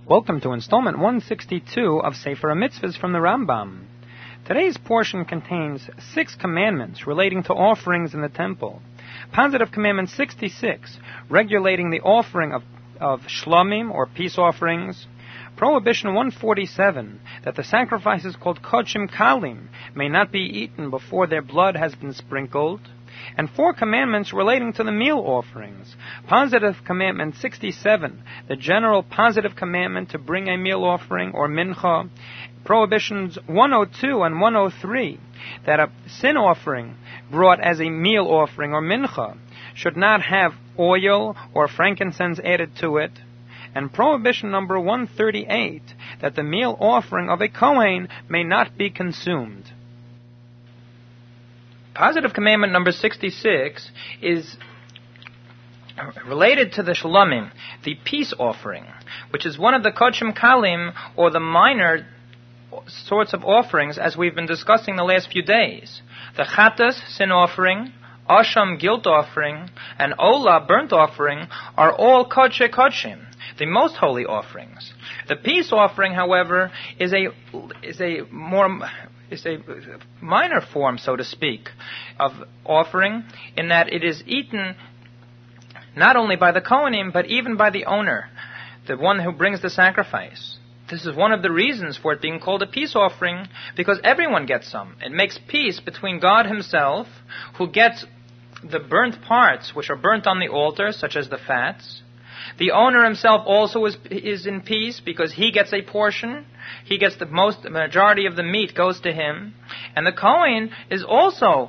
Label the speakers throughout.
Speaker 1: Welcome to installment 162 of Sefer HaMitzvahs from the Rambam. Today's portion contains 6 commandments relating to offerings in the temple. Positive Commandment 66, regulating the offering of shlomim, or peace offerings. Prohibition 147, that the sacrifices called kodshim kalim may not be eaten before their blood has been sprinkled. And 4 commandments relating to the meal offerings. Positive Commandment 67, the general positive commandment to bring a meal offering or mincha. Prohibitions 102 and 103, that a sin offering brought as a meal offering or mincha should not have oil or frankincense added to it. And prohibition number 138, that the meal offering of a Kohen may not be consumed. Positive commandment number 66 is related to the shlomim, the peace offering, which is one of the kodshim kalim, or the minor sorts of offerings, as we've been discussing the last few days. The chatas, sin offering, asham, guilt offering, and olah, burnt offering, are all kodshe kodshim, the most holy offerings. The peace offering, however, is a minor form, so to speak, of offering, in that it is eaten not only by the Kohanim, but even by the owner, the one who brings the sacrifice. This is one of the reasons for it being called a peace offering, because everyone gets some. It makes peace between God himself, who gets the burnt parts which are burnt on the altar, such as the fats. The owner himself also is in peace, because he gets a portion. He gets the majority of the meat goes to him. And the Kohen is also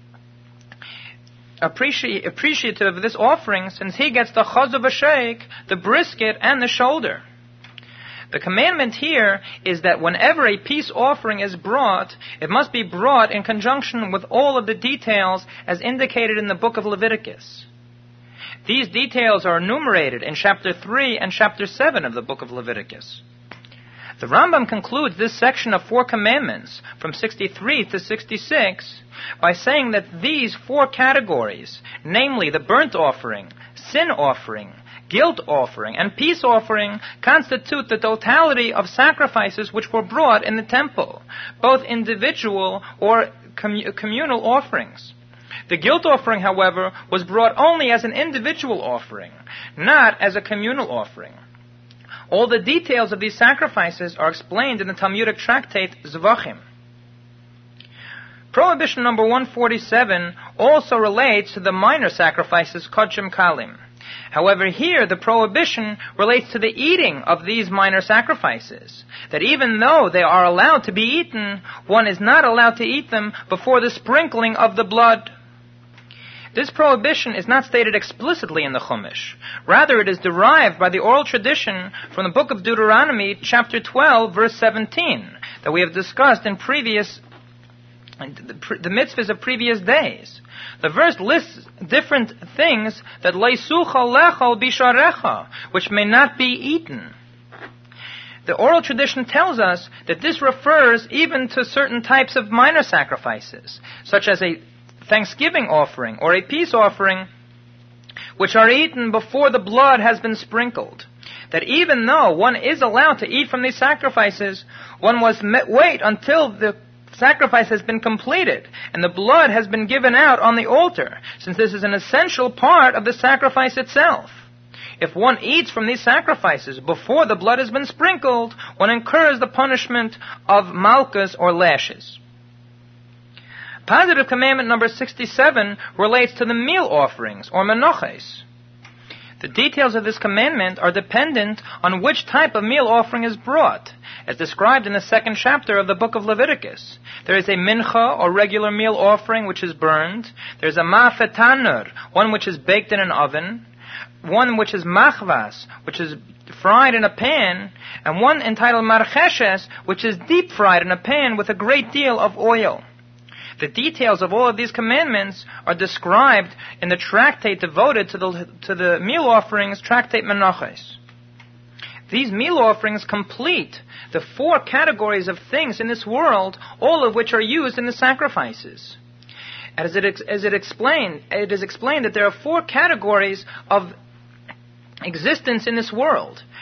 Speaker 1: appreciative of this offering, since he gets the chazah v'sheik, the brisket, and the shoulder. The commandment here is that whenever a peace offering is brought, it must be brought in conjunction with all of the details as indicated in the book of Leviticus. These details are enumerated in chapter 3 and chapter 7 of the book of Leviticus. The Rambam concludes this section of 4 commandments, from 63 to 66, by saying that these 4 categories, namely the burnt offering, sin offering, guilt offering, and peace offering, constitute the totality of sacrifices which were brought in the temple, both individual or communal offerings. The guilt offering, however, was brought only as an individual offering, not as a communal offering. All the details of these sacrifices are explained in the Talmudic tractate Zvachim. Prohibition number 147 also relates to the minor sacrifices, kodshim kalim. However, here the prohibition relates to the eating of these minor sacrifices, that even though they are allowed to be eaten, one is not allowed to eat them before the sprinkling of the blood. This prohibition is not stated explicitly in the Chumash. Rather, it is derived by the oral tradition from the book of Deuteronomy, chapter 12, verse 17, that we have discussed in the mitzvahs of previous days. The verse lists different things that leisucha lechal bisharecha, which may not be eaten. The oral tradition tells us that this refers even to certain types of minor sacrifices, such as a thanksgiving offering or a peace offering, which are eaten before the blood has been sprinkled. That even though one is allowed to eat from these sacrifices, one must wait until the sacrifice has been completed and the blood has been given out on the altar, since this is an essential part of the sacrifice itself. If one eats from these sacrifices before the blood has been sprinkled, one incurs the punishment of malchus, or lashes. Positive commandment number 67 relates to the meal offerings, or menoches. The details of this commandment are dependent on which type of meal offering is brought, as described in the 2nd chapter of the book of Leviticus. There is a mincha, or regular meal offering, which is burned. There is a ma'afet tanur, one which is baked in an oven. One which is machvas, which is fried in a pan. And one entitled marcheshes, which is deep fried in a pan with a great deal of oil. The details of all of these commandments are described in the tractate devoted to the meal offerings, Tractate Menachos. These meal offerings complete the 4 categories of things in this world, all of which are used in the sacrifices. It is explained that there are 4 categories of existence in this world.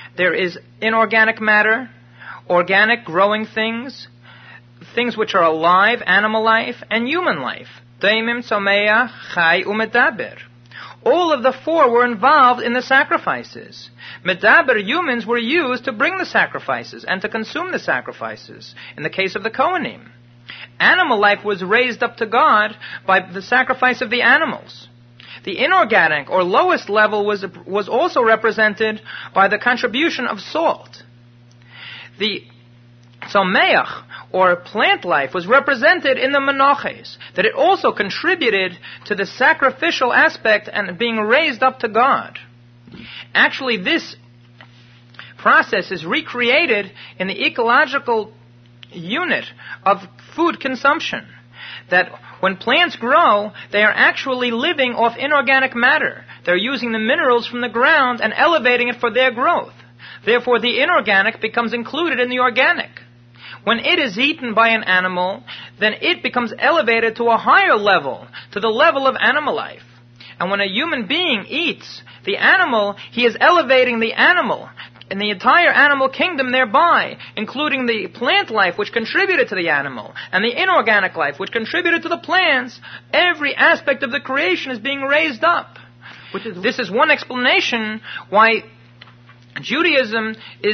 Speaker 1: there is inorganic matter, organic growing things, things which are alive, animal life, and human life. Daimim, Tzomeach, Chai, Umedaber. All of the four were involved in the sacrifices. Medaber, humans, were used to bring the sacrifices and to consume the sacrifices, in the case of the Kohanim. Animal life was raised up to God by the sacrifice of the animals. The inorganic, or lowest level, was also represented by the contribution of salt. The Tzomeach, or plant life, was represented in the Menachos, that it also contributed to the sacrificial aspect and being raised up to God. Actually, this process is recreated in the ecological unit of food consumption. That when plants grow, they are actually living off inorganic matter. They're using the minerals from the ground and elevating it for their growth. Therefore, the inorganic becomes included in the organic. When it is eaten by an animal, then it becomes elevated to a higher level, to the level of animal life. And when a human being eats the animal, he is elevating the animal and the entire animal kingdom thereby, including the plant life which contributed to the animal, and the inorganic life which contributed to the plants. Every aspect of the creation is being raised up. This is one explanation why Judaism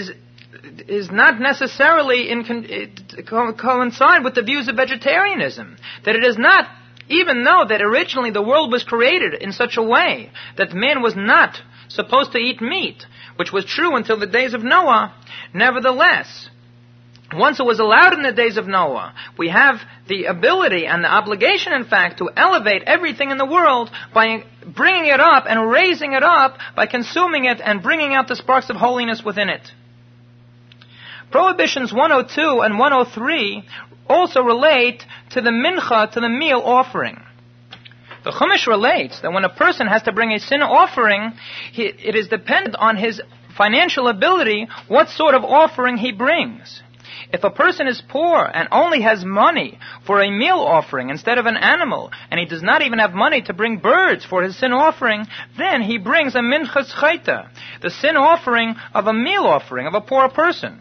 Speaker 1: is not necessarily coincide with the views of vegetarianism. That it is not, even though that originally the world was created in such a way that man was not supposed to eat meat, which was true until the days of Noah, nevertheless, once it was allowed in the days of Noah, we have the ability and the obligation, in fact, to elevate everything in the world by bringing it up and raising it up, by consuming it and bringing out the sparks of holiness within it. Prohibitions 102 and 103 also relate to the mincha, to the meal offering. The Chumash relates that when a person has to bring a sin offering, it is dependent on his financial ability what sort of offering he brings. If a person is poor and only has money for a meal offering instead of an animal, and he does not even have money to bring birds for his sin offering, then he brings a minchas chayta, the sin offering of a meal offering of a poor person.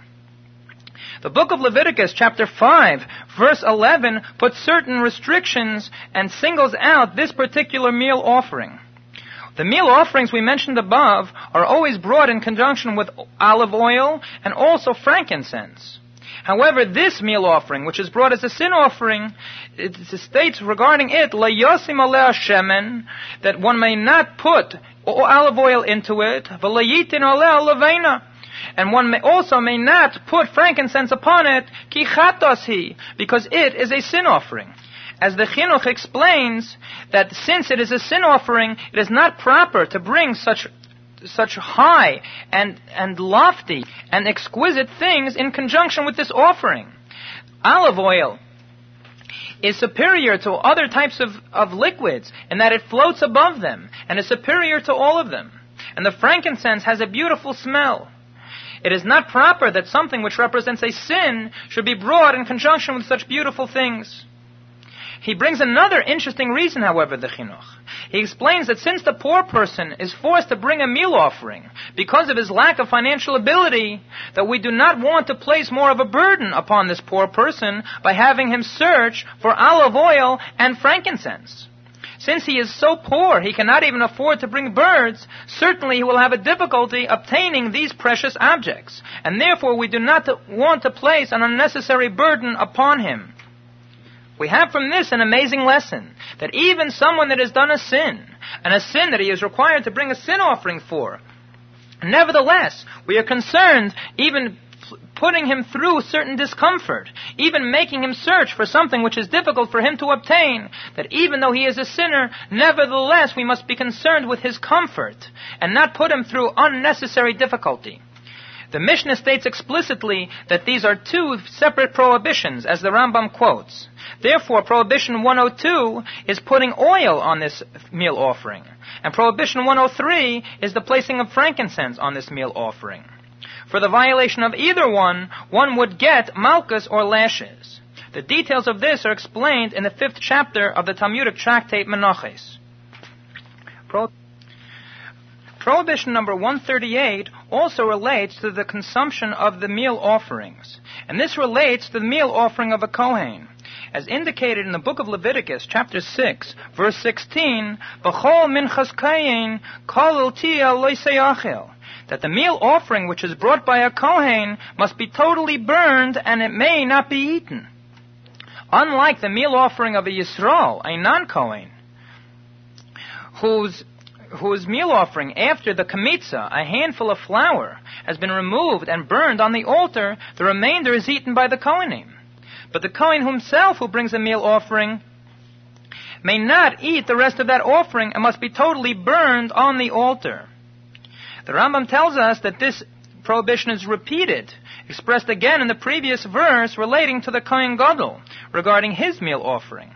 Speaker 1: The book of Leviticus, chapter 5, verse 11, puts certain restrictions and singles out this particular meal offering. The meal offerings we mentioned above are always brought in conjunction with olive oil and also frankincense. However, this meal offering, which is brought as a sin offering, it states regarding it, La yosim aleh shemen, that one may not put olive oil into it, v'layitin aleh leveina, and one may not put frankincense upon it, ki chatos hi, because it is a sin offering. As the Chinuch explains, that since it is a sin offering, it is not proper to bring such high and lofty and exquisite things in conjunction with this offering. Olive oil is superior to other types of liquids in that it floats above them and is superior to all of them. And the frankincense has a beautiful smell. It is not proper that something which represents a sin should be brought in conjunction with such beautiful things. He brings another interesting reason, however, the Chinuch. He explains that since the poor person is forced to bring a meal offering because of his lack of financial ability, that we do not want to place more of a burden upon this poor person by having him search for olive oil and frankincense. Since he is so poor, he cannot even afford to bring birds, certainly he will have a difficulty obtaining these precious objects, and therefore we do not want to place an unnecessary burden upon him. We have from this an amazing lesson, that even someone that has done a sin, and a sin that he is required to bring a sin offering for, nevertheless, we are concerned even putting him through certain discomfort, even making him search for something which is difficult for him to obtain, that even though he is a sinner, nevertheless we must be concerned with his comfort, and not put him through unnecessary difficulty. The Mishnah states explicitly that these are two separate prohibitions, as the Rambam quotes. Therefore, Prohibition 102 is putting oil on this meal offering, and Prohibition 103 is the placing of frankincense on this meal offering. For the violation of either one would get malchus or lashes. The details of this are explained in the 5th chapter of the Talmudic tractate Menachos. Prohibition number 138 also relates to the consumption of the meal offerings. And this relates to the meal offering of a Kohen. As indicated in the book of Leviticus, chapter 6, verse 16, B'chol minchas kayin kol tia lo seyachel, that the meal offering which is brought by a Kohen must be totally burned and it may not be eaten. Unlike the meal offering of a Yisrael, a non-Kohen, whose meal offering after the kamitza, a handful of flour, has been removed and burned on the altar, the remainder is eaten by the Kohanim. But the Kohen himself who brings a meal offering may not eat the rest of that offering and must be totally burned on the altar. The Rambam tells us that this prohibition is repeated, expressed again in the previous verse relating to the Kohen Gadol regarding his meal offering.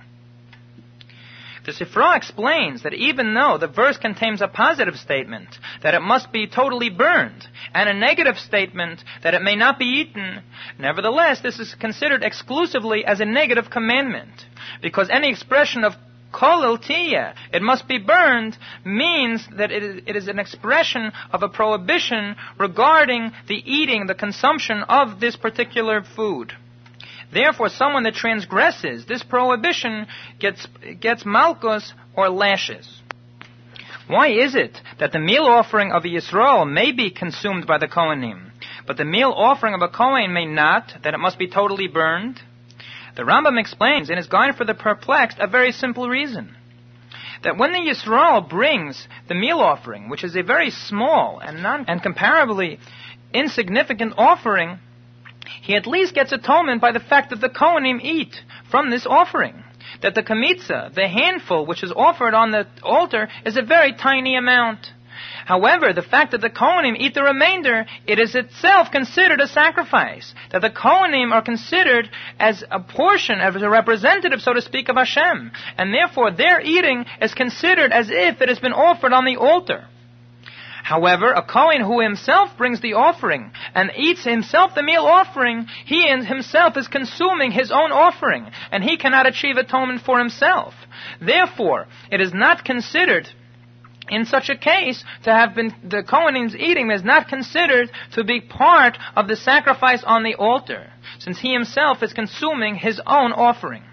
Speaker 1: The Sifra explains that even though the verse contains a positive statement that it must be totally burned and a negative statement that it may not be eaten, nevertheless this is considered exclusively as a negative commandment, because any expression of kol el tiyeh, it must be burned, means that it is an expression of a prohibition regarding the eating, the consumption of this particular food. Therefore, someone that transgresses this prohibition gets malchus or lashes. Why is it that the meal offering of a Yisrael may be consumed by the Kohanim, but the meal offering of a Kohen may not, that it must be totally burned? The Rambam explains in his Guide for the Perplexed a very simple reason. That when the Yisrael brings the meal offering, which is a very small and comparably insignificant offering, he at least gets atonement by the fact that the Kohanim eat from this offering. That the kamitza, the handful which is offered on the altar, is a very tiny amount. However, the fact that the Kohanim eat the remainder, it is itself considered a sacrifice. That the Kohanim are considered as a portion, as a representative, so to speak, of Hashem. And therefore, their eating is considered as if it has been offered on the altar. However, a Kohen who himself brings the offering and eats himself the meal offering, he himself is consuming his own offering, and he cannot achieve atonement for himself. Therefore, it is not considered, in such a case, to have been, the Kohenim's eating is not considered to be part of the sacrifice on the altar, since he himself is consuming his own offering.